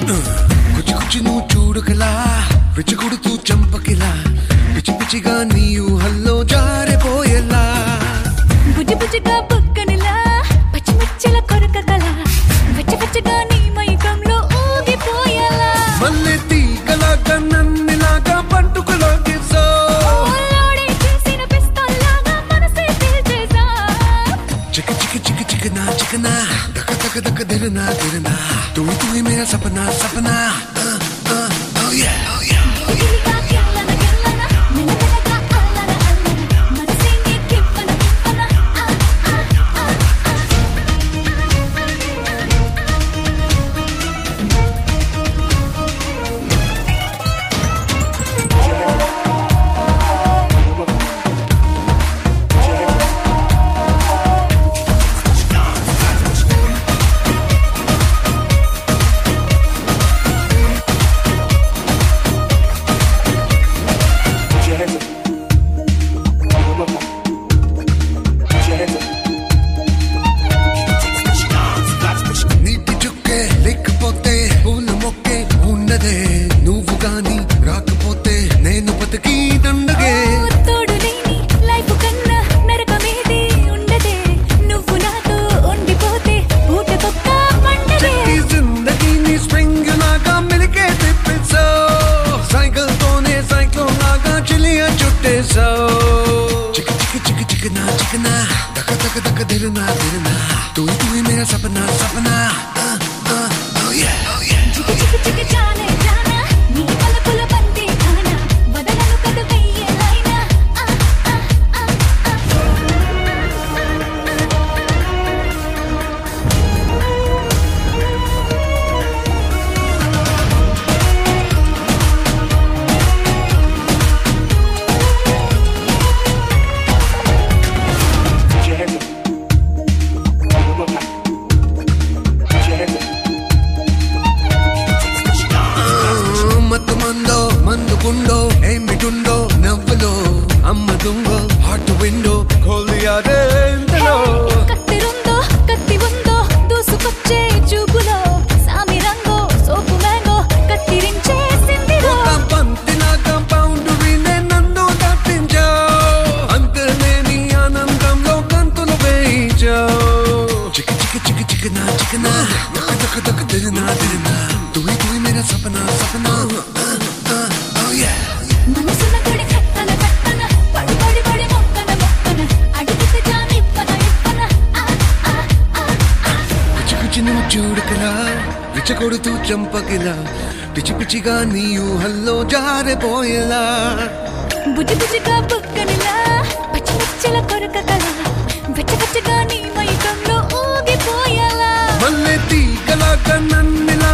కుచి కుచి నువ్వు చూడుకలా విచ్చగొడుతూ చంపకిలా పిచ్చి పిచ్చిగా నీ ఊహల్లో జారిపోయేలా బుజ్జి బుజ్జిగా బుక్కనిలా పచ్చి మిర్చిల కొరకగల పచ్చి పచ్చిగా నీ మైకంలో ఊగిపోయేలా మల్లె తీగలాగా నన్నిలాగా పంటుకులాగేసా ఓలాడే చేసిన పిస్తల్లాగా మనసే తీల్చేసా చిక చిక చిక చికనా చికనా దక దక దక దిరనా దిరనా తూ తూ మేరా సపనా సపనా oh yeah oh yeah గిలిగా గిల్లన గిల్లన మెల్లగా అల్లన అల్లన మనసే నీ కిప్పన కిప్పన నీటి చుక్కే లేకపోతే పూల మొక్కే ఉన్నదే నువ్వు గాని రాకపోతే నేను బతికి దండగే తోడు లేని లైఫ్ కన్నా నరకమేది ఉండదే నువ్వు నాతో ఉండిపోతే ఊటకొక్క పండగే ఈ జిందగీని స్ప్రింగ్ లాగా మెలికే తిప్పేసావు సైకిల్ తోనే సైక్లోన్ లాగా చిలియా చుట్టేసావు చిక చిక చిక చికనా చికనా దక దక దక దిరనా దిరనా తూ తూ మేరా సపనా సపనా oh yeah oh yeah చికి చికి చికి జానే జానా నీ పలుకుల బంతి కానా వదలను కదు వెయ్యేలైనా మత్తు మందో మందుకుండో ఏమిటుండో నవ్వులో అమ్మ దుంగో హాట్ విండో కోలియారే ఇంతలో కత్తిరుందో కత్తి ఉందో దూసుకొచ్చే చూపులో సామి రంగో సోపు మ్యాంగో కత్తిరించే సిందిరో ఒక పంతిలాగా బౌండరీనే నన్ను దాటించావు అంతలేని ఆనందంలో గంతులు వేయించావు చిక చిక చిక చికనా చికనా దక దక దక దిరినా దిరినా తుయి తుయి మేరా సపనా సపనా oh yeah మనసున గుడి కట్టన కట్టన పడి పడి పడి మొక్కన మొక్కన అడిగితే జాని ఇప్పన ఇప్పన పిచ్చి పిచ్చి నువ్వు చూడకలా విచ్చగొడుతూ చంపకిలా పిచ్చి పిచ్చిగా నీ ఊహల్లో జారిపోయేలా బుజ్జి బుజ్జిగా బుక్కనిలా పచ్చి పచ్చిల కొరకగల వెచ్చ వెచ్చగా నీ మైకంలో ఊగిపోయేలా మల్లె తీగలాగా నన్నిలా